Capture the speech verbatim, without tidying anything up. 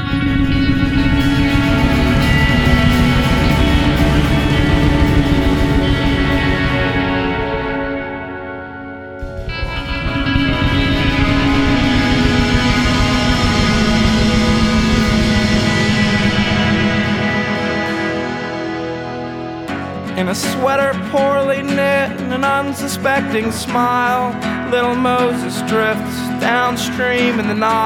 In a sweater poorly knit and an unsuspecting smile, little Moses drifts downstream in the Nile.